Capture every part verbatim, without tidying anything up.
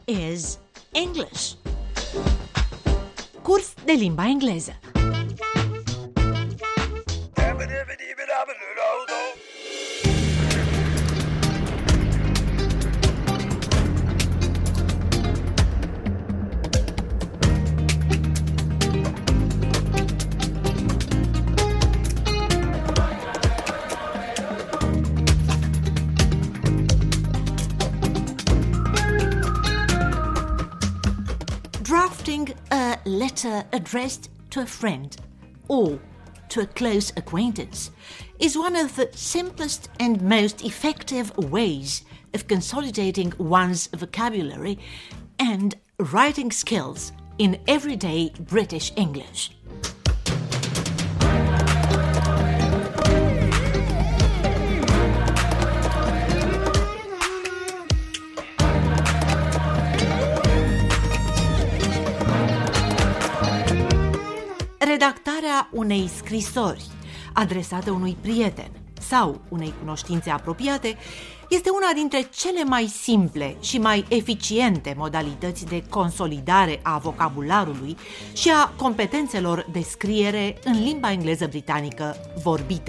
is English. Curs de limba engleză. Drafting a letter addressed to a friend or to a close acquaintance is one of the simplest and most effective ways of consolidating one's vocabulary and writing skills in everyday British English. Redactarea unei scrisori adresată unui prieten sau unei cunoștințe apropiate este una dintre cele mai simple și mai eficiente modalități de consolidare a vocabularului și a competențelor de scriere în limba engleză britanică vorbită.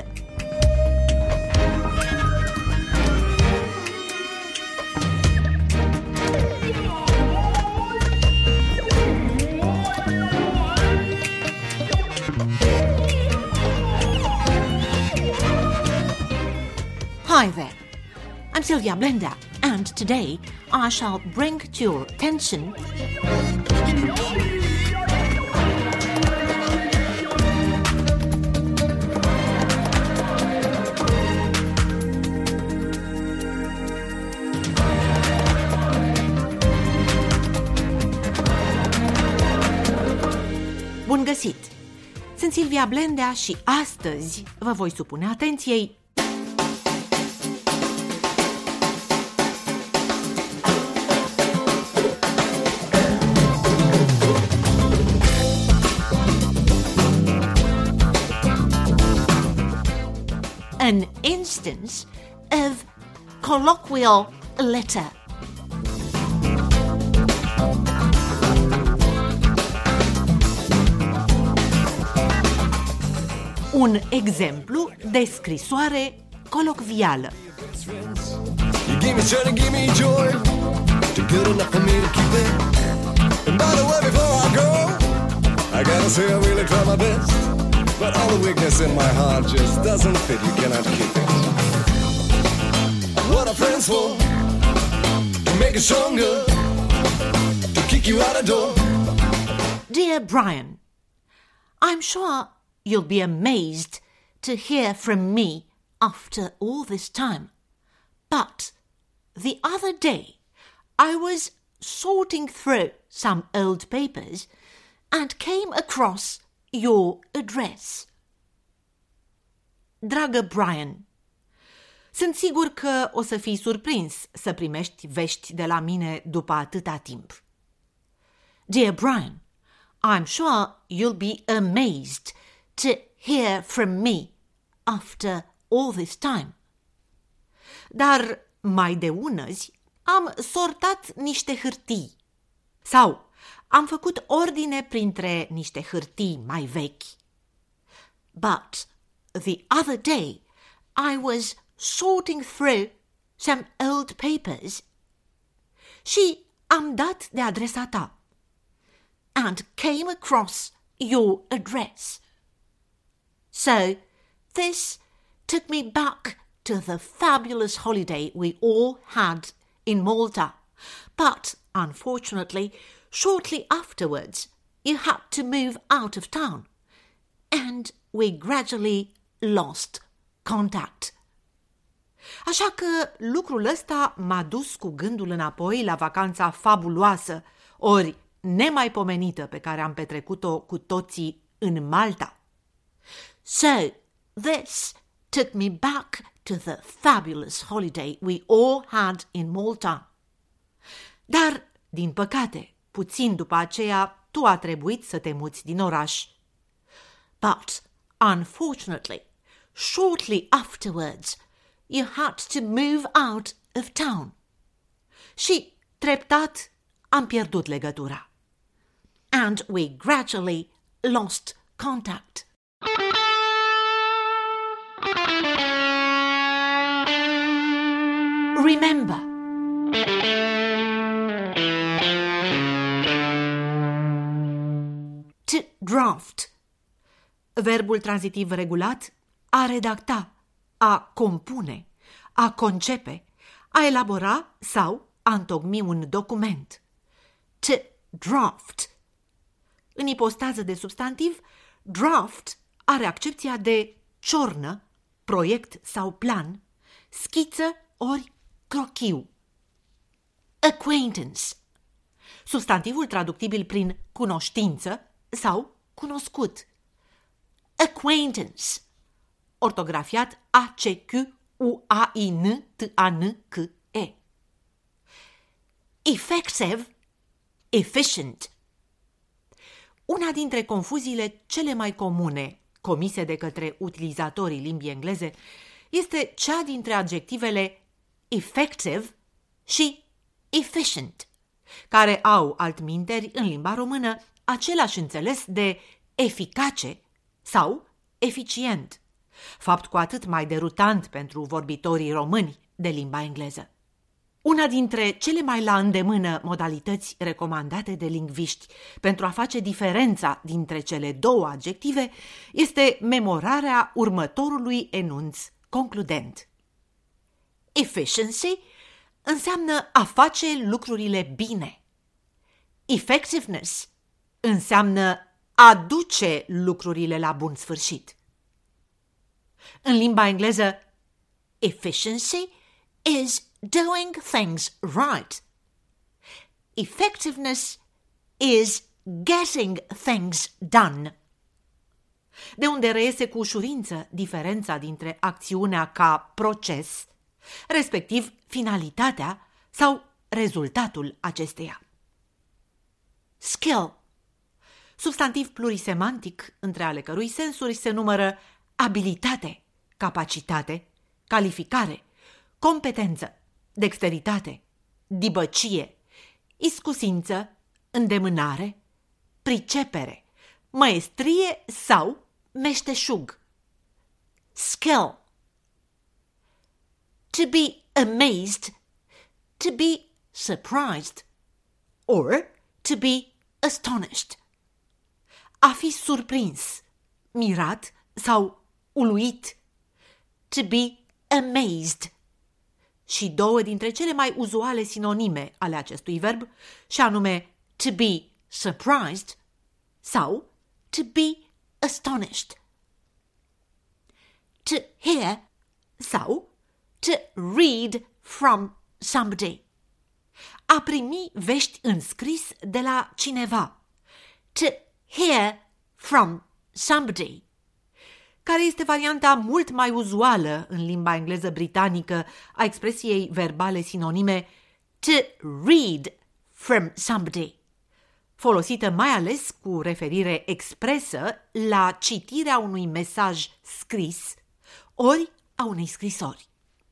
Hi there, I'm Sylvia Blender, and today I shall bring to your attention Bun găsit! Sunt Sylvia Blender și astăzi vă voi supune atenției an instance of colloquial letter. Un exemplu de scrisoare colocvială. You give me strength and give me joy, too good enough for me to keep it. And by the way, before I go, I gotta say I really try my best. But all the weakness in my heart just doesn't fit, you cannot keep it. What are friends for? To make it stronger, to kick you out the door. Dear Brian, I'm sure you'll be amazed to hear from me after all this time. But the other day, I was sorting through some old papers and came across your address. Dragă Brian, sunt sigur că o să fii surprins să primești vești de la mine după atâta timp. Dear Brian, I'm sure you'll be amazed to hear from me after all this time. Dar mai de unăzi am sortat niște hârtii sau am făcut ordine printre niște hârtii mai vechi. But the other day I was sorting through some old papers și am dat de adresa ta and came across your address. So this took me back to the fabulous holiday we all had in Malta. But unfortunately, shortly afterwards, you had to move out of town, and we gradually lost contact. Așa că lucrul ăsta m-a dus cu gândul înapoi la vacanța fabuloasă, ori nemaipomenită pe care am petrecut-o cu toții în Malta. So, this took me back to the fabulous holiday we all had in Malta. Dar, din păcate, puțin după aceea, tu a trebuit să te muți din oraș. But, unfortunately, shortly afterwards, you had to move out of town. Și, treptat, am pierdut legătura. And we gradually lost contact. Remember. To draft. Verbul tranzitiv regulat a redacta, a compune, a concepe, a elabora sau a întocmi un document. To draft. În ipostază de substantiv, draft are accepția de ciornă, proiect sau plan, schiță ori crochiu. Acquaintance. Substantivul traductibil prin cunoștință sau cunoscut. Acquaintance. Ortografiat A C Q U A I N T A N C E. Effective, efficient. Una dintre confuziile cele mai comune comise de către utilizatorii limbii engleze este cea dintre adjectivele effective și efficient, care au altminteri în limba română același înțeles de eficace sau eficient, fapt cu atât mai derutant pentru vorbitorii români de limba engleză. Una dintre cele mai la îndemână modalități recomandate de lingviști pentru a face diferența dintre cele două adjective este memorarea următorului enunț concludent. Efficiency înseamnă a face lucrurile bine. Effectiveness înseamnă a duce lucrurile la bun sfârșit. În limba engleză, efficiency is doing things right. Effectiveness is getting things done. De unde reiese cu ușurință diferența dintre acțiunea ca proces, respectiv finalitatea sau rezultatul acesteia. Skill. Substantiv plurisemantic, între ale cărui sensuri se numără abilitate, capacitate, calificare, competență, dexteritate, dibăcie, iscusință, îndemânare, pricepere, maestrie sau meșteșug. Skill. To be amazed, to be surprised, or to be astonished. A fi surprins, mirat sau uluit. To be amazed. Și două dintre cele mai uzuale sinonime ale acestui verb, și anume to be surprised sau to be astonished. To hear sau to read from somebody. A primi vești în scris de la cineva. To hear from somebody, care este varianta mult mai uzuală în limba engleză britanică a expresiei verbale sinonime to read from somebody, folosită mai ales cu referire expresă la citirea unui mesaj scris ori a unei scrisori.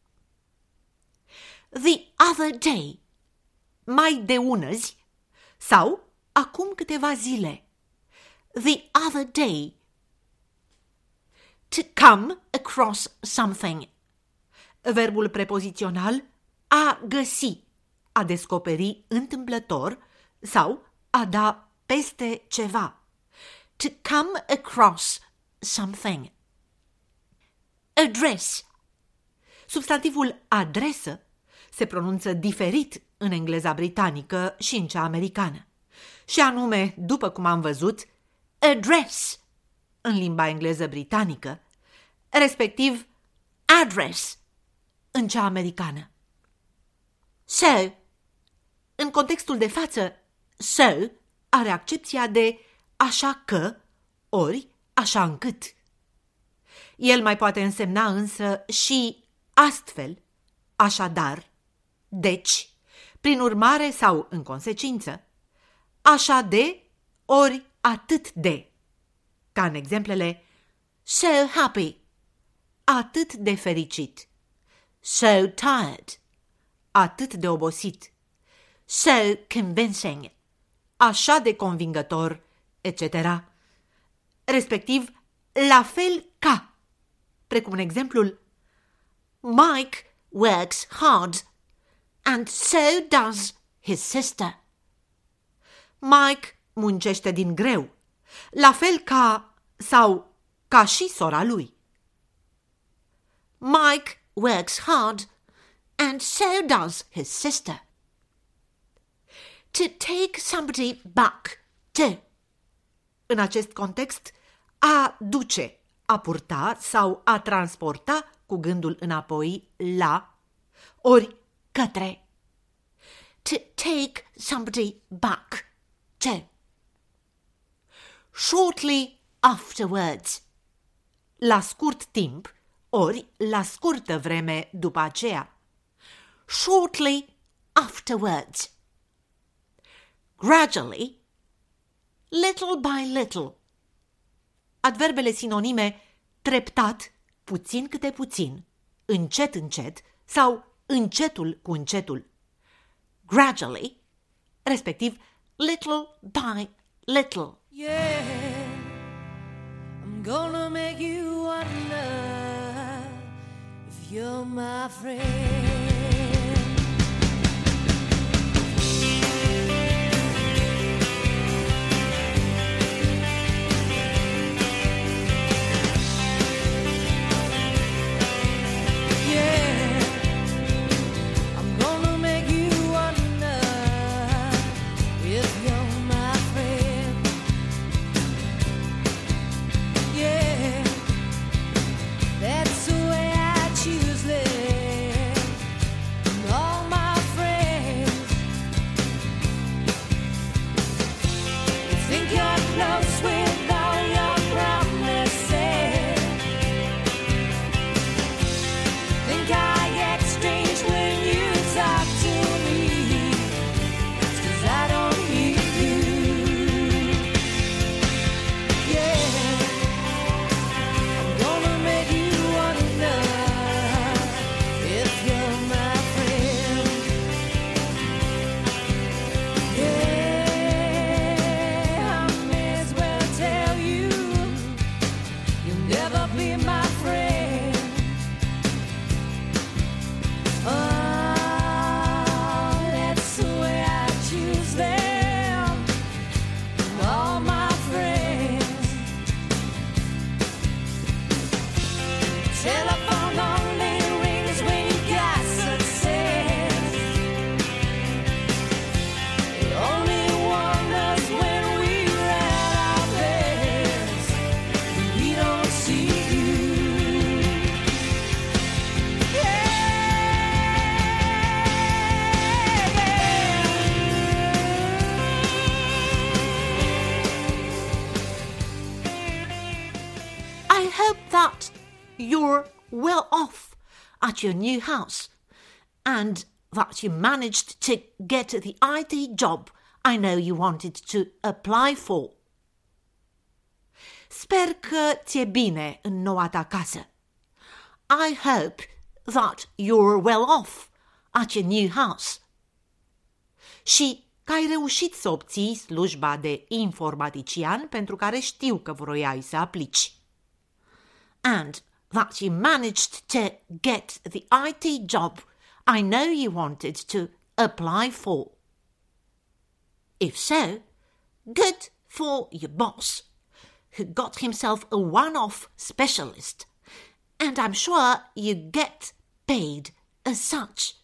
The other day, mai de unăzi sau acum câteva zile. The other day. To come across something. Verbul prepozițional a găsi, a descoperi întâmplător sau a da peste ceva. To come across something. Address. Substantivul adresă se pronunță diferit în engleza britanică și în cea americană. Și anume, după cum am văzut, address în limba engleză britanică, respectiv address în cea americană. So, în contextul de față, so are accepția de așa că ori așa încât. El mai poate însemna însă și astfel, așadar, deci, prin urmare sau în consecință, așa de ori atât de, ca în exemplele so happy, atât de fericit, so tired, atât de obosit, so convincing, așa de convingător, et cetera. Respectiv, la fel ca, precum în exemplul Mike works hard, and so does his sister. Mike muncește din greu, la fel ca sau ca și sora lui. Mike works hard, and so does his sister. To take somebody back to. În acest context, a duce, a purta sau a transporta cu gândul înapoi la, ori către. To take somebody back to. Shortly afterwards. La scurt timp, ori la scurtă vreme după aceea. Shortly afterwards. Gradually. Little by little. Adverbele sinonime treptat, puțin câte puțin, încet încet sau încetul cu încetul. Gradually, respectiv little by little. Yeah, I'm gonna make you wonder if you're my friend. That you're well off at your new house and that you managed to get the I T job I know you wanted to apply for. Sper că ți-e bine în noua ta casă. I hope that you're well off at your new house. Și că ai reușit să obții slujba de informatician pentru care știu că vroiai să aplici. And that you managed to get the I T job I know you wanted to apply for. If so, good for your boss, who got himself a one-off specialist, and I'm sure you get paid as such.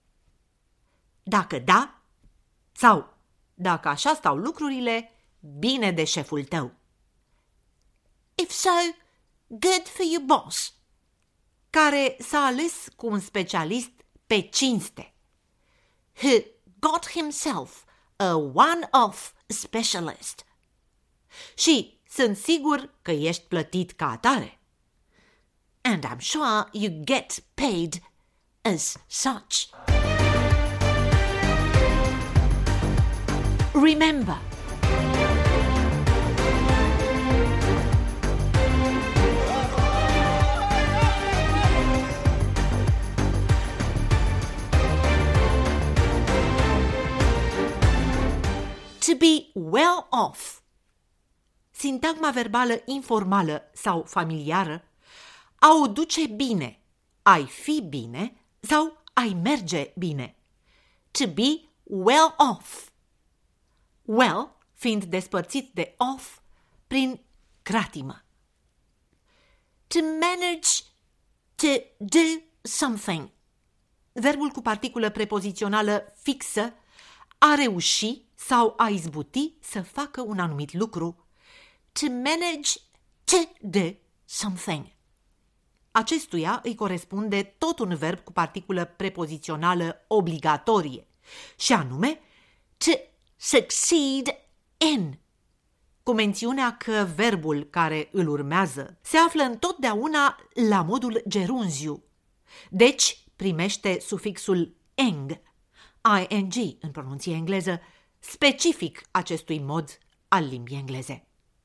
Dacă da, sau dacă așa stau lucrurile, bine de șeful tău. If so, good for your boss, care s-a ales cu un specialist pe cinste, who got himself a one-off specialist. Și sunt sigur că ești plătit ca atare. And I'm sure you get paid as such. Remember, well off. Sintagma verbală informală sau familiară a o duce bine, ai fi bine sau ai merge bine. To be well off. Well fiind despărțit de off prin cratimă. To manage to do something. Verbul cu particulă prepozițională fixă a reuși sau a izbuti să facă un anumit lucru. To manage to do something. Acestuia îi corespunde tot un verb cu particulă prepozițională obligatorie, și anume to succeed in, cu mențiunea că verbul care îl urmează se află întotdeauna la modul gerunziu, deci primește sufixul ing, ing în pronunție engleză, specific acestui mod al limbii engleze.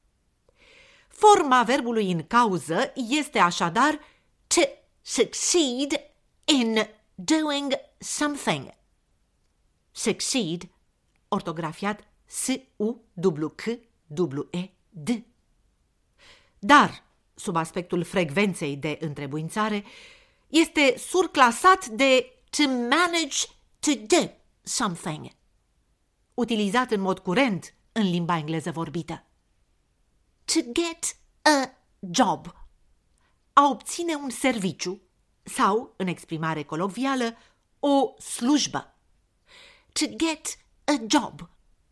Forma verbului în cauză este așadar to succeed in doing something. Succeed, ortografiat S U C W E D. Dar, sub aspectul frecvenței de întrebuințare, este surclasat de to manage to do something, utilizat în mod curent în limba engleză vorbită. To get a job, a obține un serviciu sau, în exprimare colocvială, o slujbă. To get a job.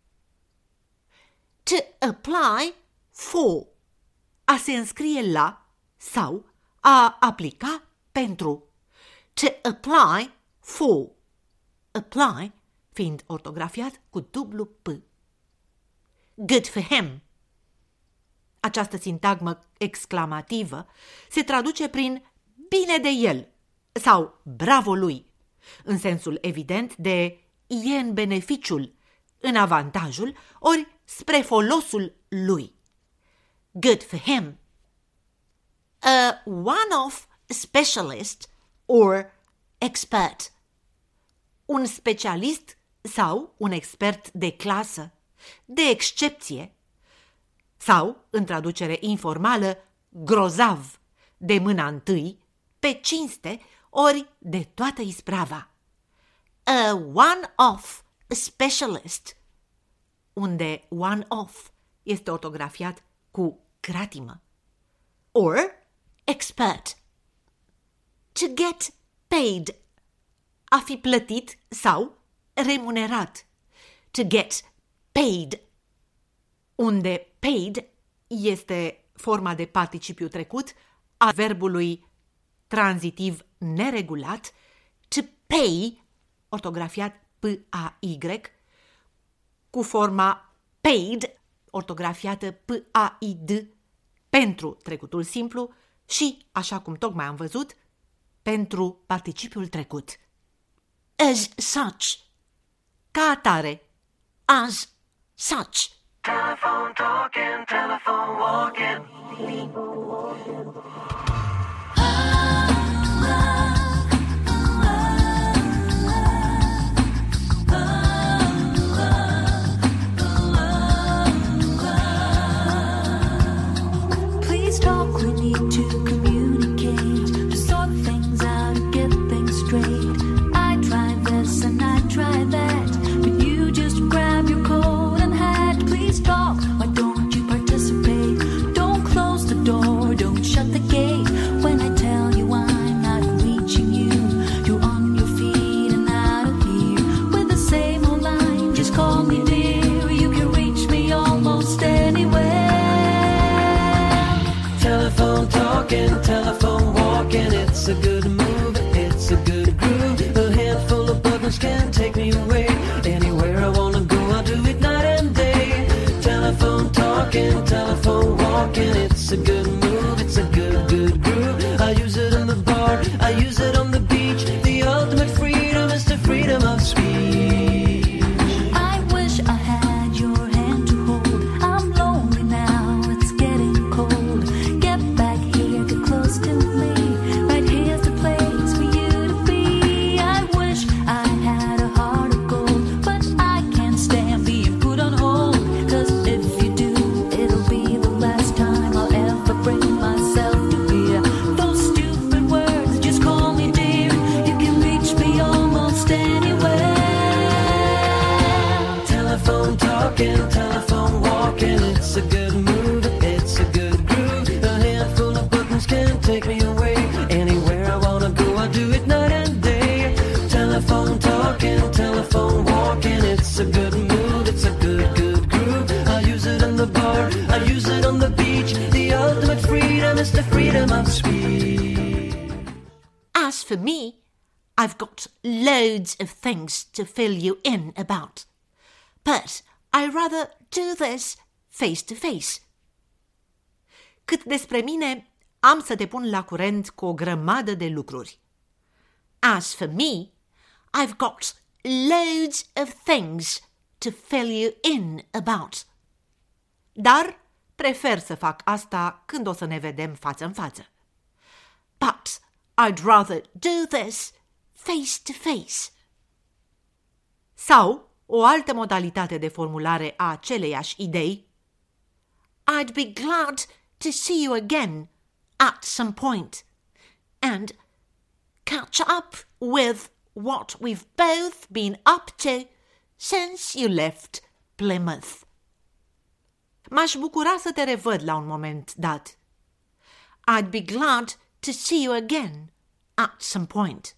To apply for, a se înscrie la sau a aplica pentru. To apply for. Apply fiind ortografiat cu dublu P. Good for him. Această sintagmă exclamativă se traduce prin bine de el sau bravo lui, în sensul evident de e în beneficiul, în avantajul, ori spre folosul lui. Good for him. A one-off specialist or expert. Un specialist sau un expert de clasă, de excepție, sau, în traducere informală, grozav, de mâna întâi, pe cinste, ori de toată isprava. A one-off specialist, unde one-off este ortografiat cu cratimă. Or expert. To get paid, a fi plătit sau remunerat. To get paid, unde paid este forma de participiu trecut a verbului tranzitiv neregulat, to pay, ortografiat P A Y, cu forma paid, ortografiată P A I D, pentru trecutul simplu și, așa cum tocmai am văzut, pentru participiul trecut. As such, ca atare, as such. Telephone talking, telephone walking. Please talk, we need to communicate, to sort things out and get things straight. I try this and I try that, but you just grab your coat and hat. Please talk, why don't you participate? Don't close the door. take me away. Anywhere I wanna go, I do it night and day. Telephone talking, telephone walking. It's a good mood, it's a good, good groove. I use it in the bar, I use it on the beach. The ultimate freedom is the freedom of speech. As for me, I've got loads of things to fill you in about. But I rather do this face to face. Cât despre mine, am să te pun la curent cu o grămadă de lucruri. As for me, I've got loads of things to fill you in about. Dar prefer să fac asta când o să ne vedem față în față. But I'd rather do this face to face. Sau o altă modalitate de formulare a aceleiași idei. I'd be glad to see you again at some point and catch up with what we've both been up to since you left Plymouth. M-aș bucura să te revăd la un moment dat. I'd be glad to see you again at some point.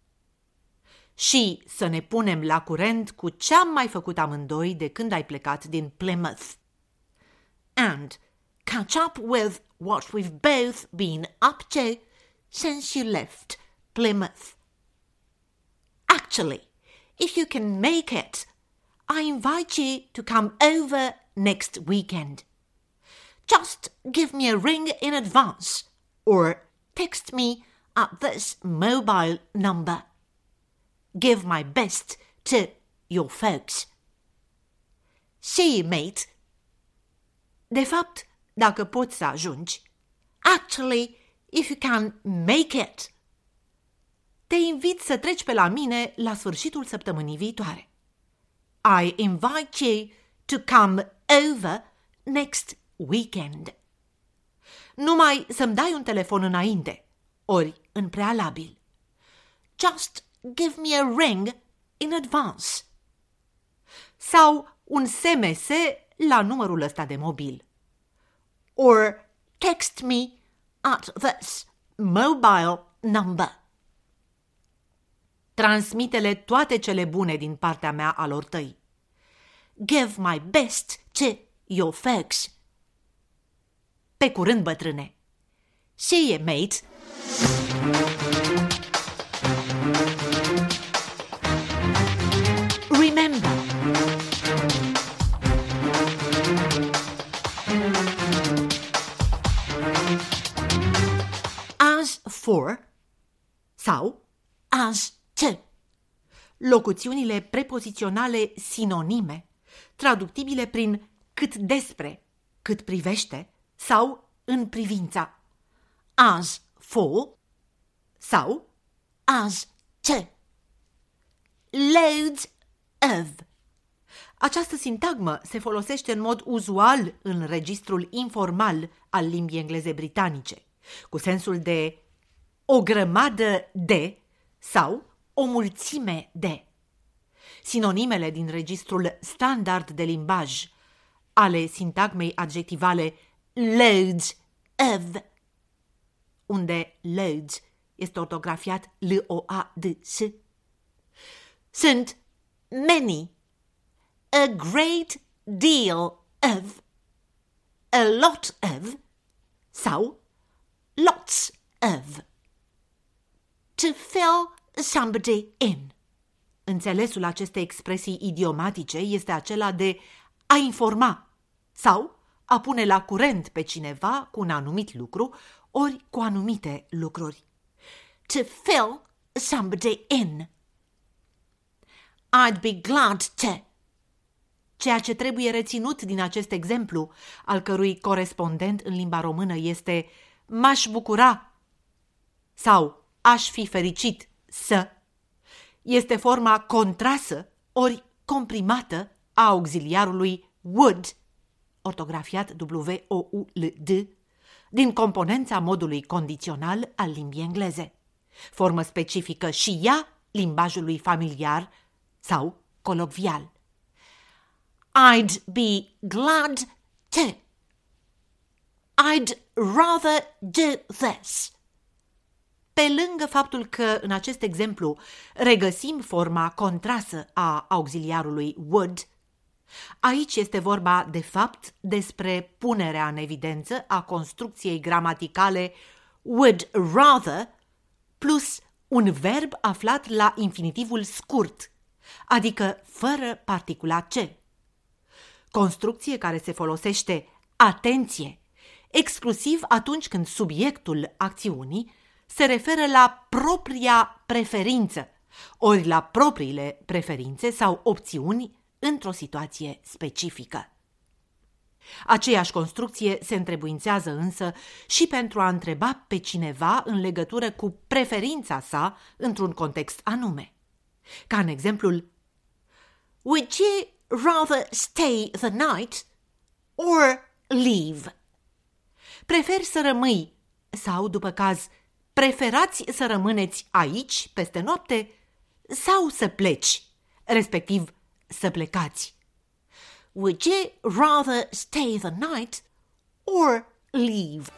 Și să ne punem la curent cu ce am mai făcut amândoi de când ai plecat din Plymouth. And catch up with what we've both been up to since you left Plymouth. Actually, if you can make it, I invite you to come over next weekend. Just give me a ring in advance or text me at this mobile number. Give my best to your folks. See you, mate. De fapt, dacă poți să ajungi. Actually, if you can make it. Te invit să treci pe la mine la sfârșitul săptămânii viitoare. I invite you to come over next weekend. Numai să-mi dai un telefon înainte, ori în prealabil. Just give me a ring in advance. Sau un S M S la numărul ăsta de mobil. Or text me at this mobile number. Transmite-le toate cele bune din partea mea alor tăi. Give my best to your folks. Pe curând, bătrâne. See you, mate. Remember, as for sau as to. Locuțiunile prepoziționale sinonime, traductibile prin cât despre, cât privește sau în privința. As for sau as to. Loads of. Această sintagmă se folosește în mod uzual în registrul informal al limbii engleze britanice, cu sensul de o grămadă de sau o mulțime de. Sinonimele din registrul standard de limbaj ale sintagmei adjectivale loads of, unde loads este ortografiat L O A D S, sunt many, a great deal of, a lot of sau lots of. To fill somebody in. Înțelesul acestei expresii idiomatice este acela de a informa sau a pune la curent pe cineva cu un anumit lucru ori cu anumite lucruri. To fill somebody in. I'd be glad to. Ceea ce trebuie reținut din acest exemplu, al cărui corespondent în limba română este m-aș bucura sau aș fi fericit să, este forma contrasă ori comprimată a auxiliarului would, ortografiat W O U L D, din componența modului condițional al limbii engleze, formă specifică și ea limbajului familiar sau colocvial. I'd be glad to. I'd rather do this pe lângă faptul că în acest exemplu regăsim forma contrasă a auxiliarului would, aici este vorba de fapt despre punerea în evidență a construcției gramaticale would rather plus un verb aflat la infinitivul scurt, adică fără particula C. Construcție care se folosește, atenție, exclusiv atunci când subiectul acțiunii se referă la propria preferință, ori la propriile preferințe sau opțiuni într-o situație specifică. Aceeași construcție se întrebuințează însă și pentru a întreba pe cineva în legătură cu preferința sa într-un context anume. Ca în exemplul Would you rather stay the night or leave? Preferi să rămâi sau, după caz, preferați să rămâneți aici peste noapte sau să pleci, respectiv să plecați. Would you rather stay the night or leave?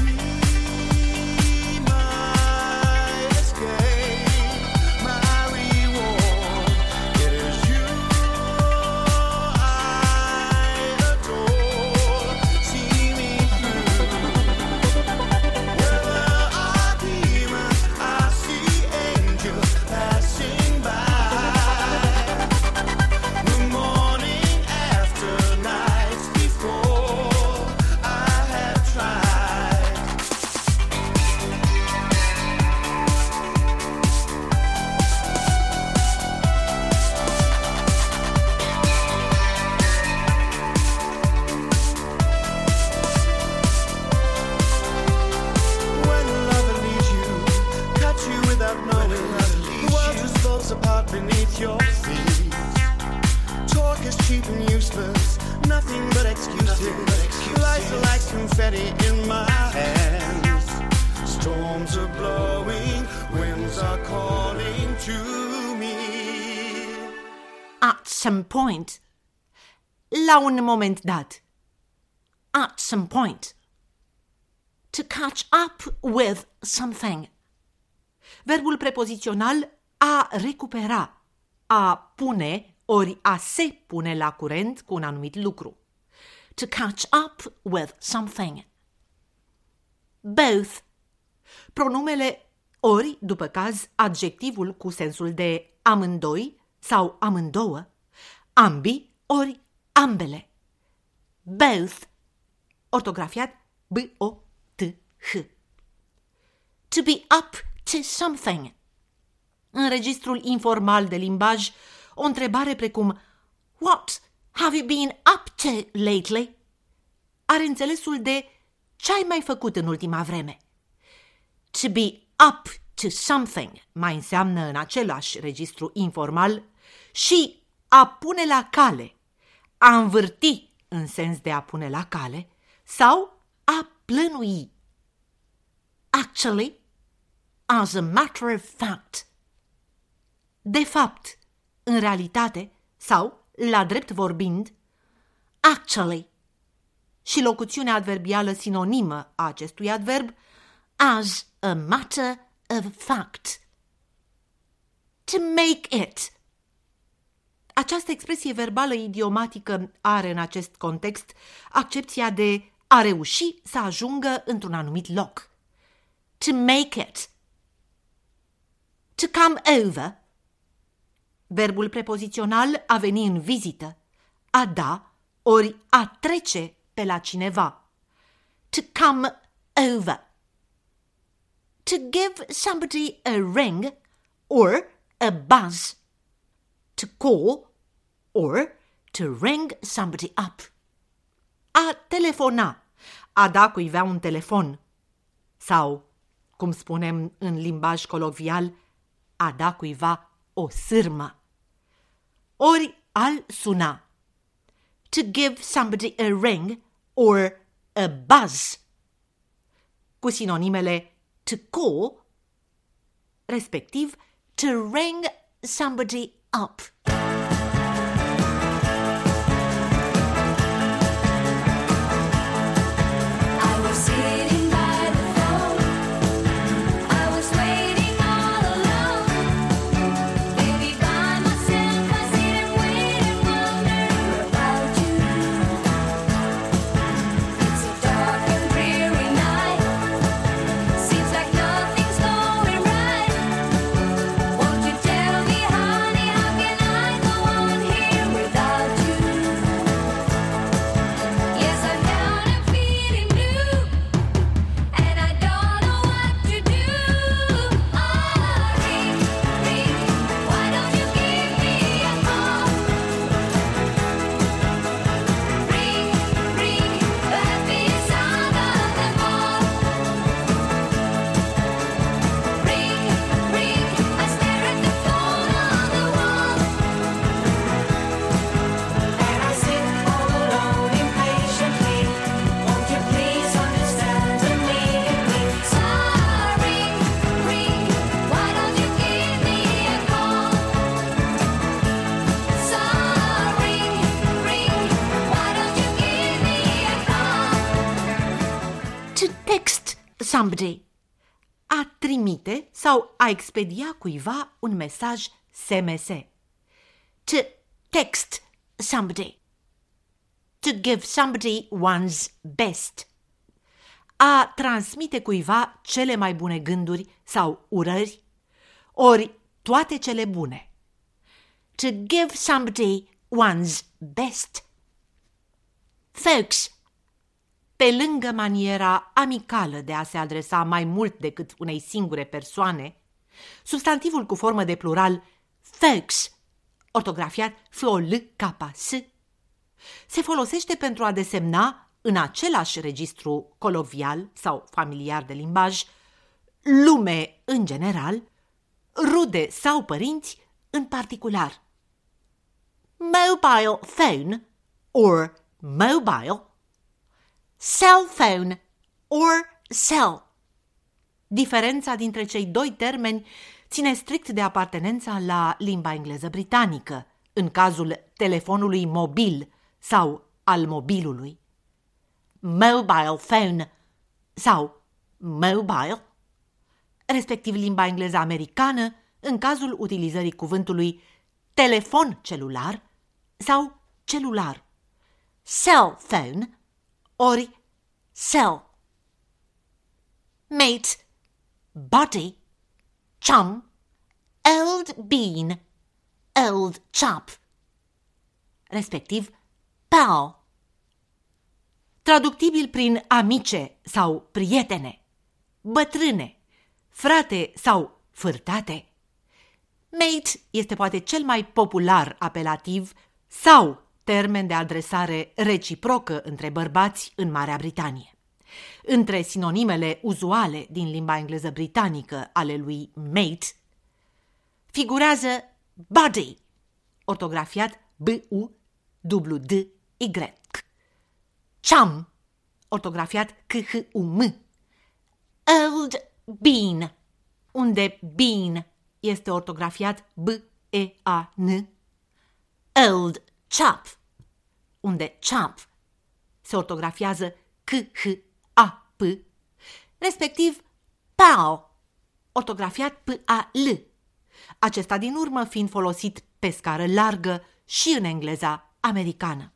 Your feet. Talk is cheap and useless, nothing but excuses. Lights are like confetti in my hands. Storms are blowing, winds are calling to me. At some point. La un moment dat. At some point. To catch up with something. Verbul prepozițional a recupera, a pune ori a se pune la curent cu un anumit lucru. To catch up with something. Both. Pronumele ori, după caz, adjectivul cu sensul de amândoi sau amândouă, ambii ori ambele. Both. Ortografiat B O T H. To be up to something. În registrul informal de limbaj, o întrebare precum What have you been up to lately? Are înțelesul de ce ai mai făcut în ultima vreme. To be up to something mai înseamnă în același registru informal și a pune la cale, a învârti în sens de a pune la cale sau a plănui. Actually, as a matter of fact. De fapt, în realitate sau, la drept vorbind, actually. Și locuțiunea adverbială sinonimă a acestui adverb, as a matter of fact. To make it. Această expresie verbală idiomatică are în acest context accepția de a reuși să ajungă într-un anumit loc. To make it. To come over. Verbul prepozițional a veni în vizită, a da ori a trece pe la cineva. To come over. To give somebody a ring or a buzz. To call or to ring somebody up. A telefona, a da cuiva un telefon. Sau, cum spunem în limbaj colocvial, a da cuiva o sârmă. Ori al suna. To give somebody a ring or a buzz. Cu sinonimele to call, respectiv to ring somebody up. I was sitting by the phone. I was waiting. somebody. A trimite sau a expedia cuiva un mesaj S M S. To text somebody. To give somebody one's best. A transmite cuiva cele mai bune gânduri sau urări, ori toate cele bune. To give somebody one's best. Folks. Pe lângă maniera amicală de a se adresa mai mult decât unei singure persoane, substantivul cu formă de plural folks, ortografiat F O L K S, se folosește pentru a desemna în același registru colovial sau familiar de limbaj lume în general, rude sau părinți în particular. Mobile phone or mobile, cell phone or cell. Diferența dintre cei doi termeni ține strict de apartenența la limba engleză britanică, în cazul telefonului mobil sau al mobilului. Mobile phone sau mobile, respectiv limba engleză americană, în cazul utilizării cuvântului telefon celular sau celular. Cell phone ori cell. Mate, buddy, chum, old bean, old chap, respectiv pal. Traductibil prin amice sau prietene, bătrâne, frate sau fârtate. Mate este poate cel mai popular apelativ sau termen de adresare reciprocă între bărbați în Marea Britanie. Între sinonimele uzuale din limba engleză britanică ale lui mate figurează buddy, ortografiat B U W D Y, chum, ortografiat C H U M, old bean, unde bean este ortografiat B E A N, old chap, unde chap se ortografiază C H A P, respectiv pal, ortografiat P A L, acesta din urmă fiind folosit pe scară largă și în engleza americană.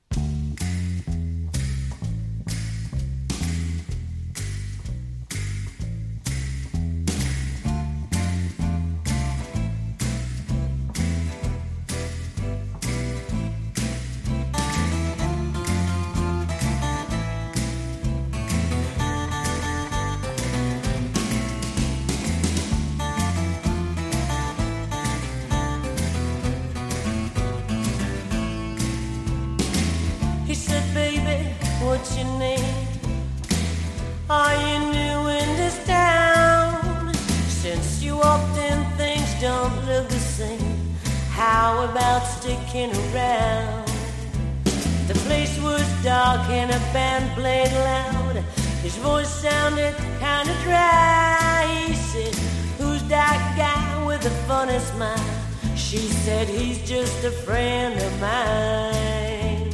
What's your name? Are you new in this town? Since you walked in, things don't look the same. How about sticking around? The place was dark and a band played loud. His voice sounded kind of dry. He said, who's that guy with the funny smile? She said, he's just a friend of mine.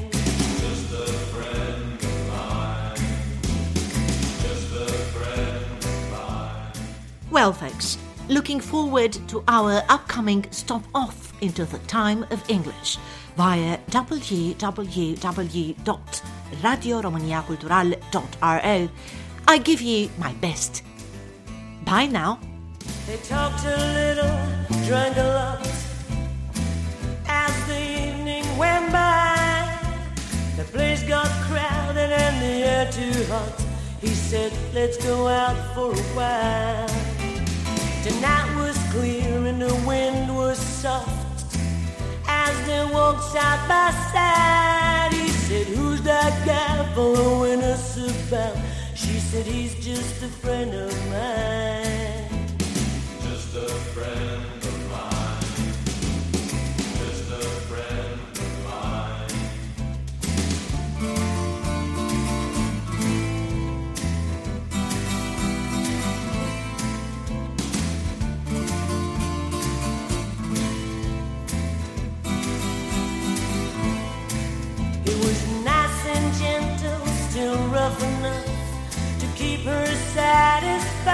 Well, folks, looking forward to our upcoming stop off into the time of English via w w w dot radio romania cultural dot r o. I give you my best. Bye now. They talked a little, drank a lot. As the evening went by, the place got crowded and the air too hot. He said, let's go out for a while. The night was clear and the wind was soft. As they walked side by side, he said, who's that guy following us about? She said, he's just a friend of mine. Just a friend of mine. Just a friend of mine. It was nice and gentle, still rough enough to keep her satisfied.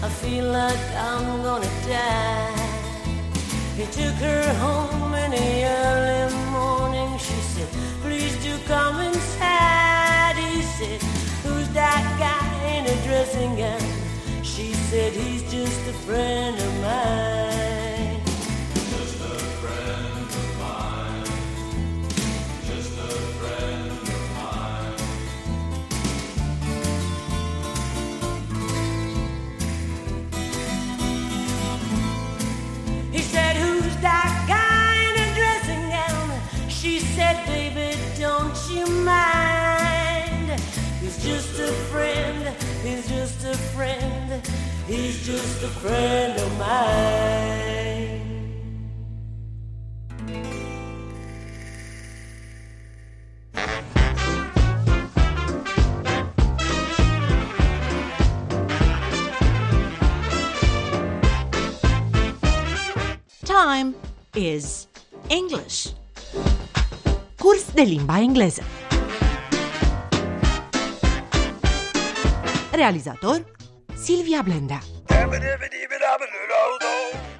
I feel like I'm gonna die. He took her home in the early morning. She said, please do come inside. He said, who's that guy in a dressing gown? She said, he's just a friend of mine. Just a friend of mine. Just a friend of mine. He said, who's that guy in a dressing gown? She said, baby, don't you mind. He's just a friend, he's just a friend, he's just a friend of mine. Time is English. Curs de limba engleză. Realizator Silvia Blendea.